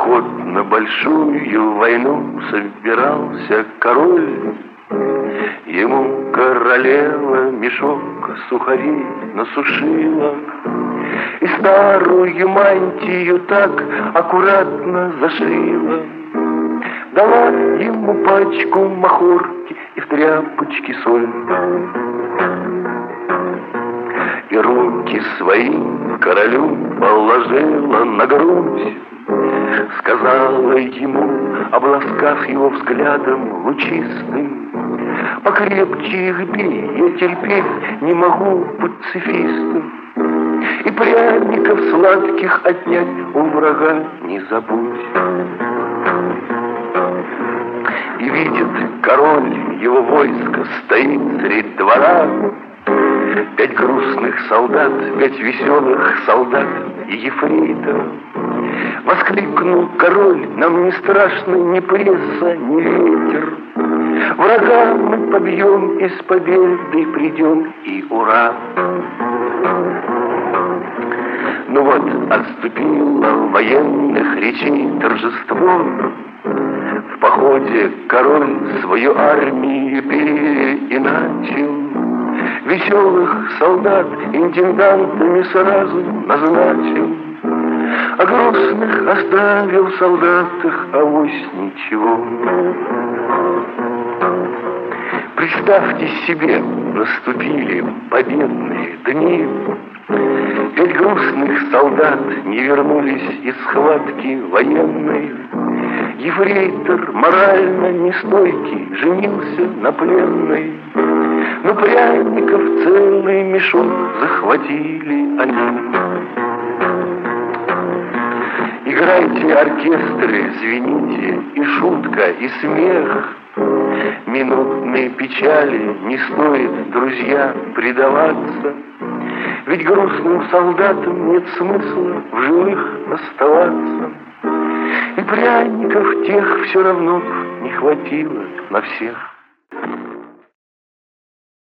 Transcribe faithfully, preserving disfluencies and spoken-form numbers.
поход на большую войну собирался король. Ему королева мешок сухарей насушила и старую мантию так аккуратно зашила. Дала ему пачку махорки и в тряпочке соль. И руки свои королю положила на грудь. Сказала ему, обласкав его взглядом лучистым: покрепче их бей, я терпеть не могу пацифистам. И пряников сладких отнять у врага не забудь. И видит король, его войско стоит средь двора. Пять грустных солдат, пять веселых солдат и ефрейтор. Воскликнул король: нам не страшно ни пресса, ни ветер. Врага мы побьем и с победой придем, и ура! Ну вот, отступило военных речей торжество. В походе король свою армию переиначил. Веселых солдат интендантами сразу назначил, а грустных оставил в солдатах, авось ничего. Представьте себе, наступили победные дни. Пять грустных солдат не вернулись из схватки военной. Ефрейтор, морально нестойкий, женился на пленной. Но пряников целый мешок захватили они. Играйте оркестры, звените, и шутка, и смех. Минутные печали не стоит, друзья, предаваться. Ведь грустным солдатам нет смысла в живых оставаться. И пряников тех все равно не хватило на всех.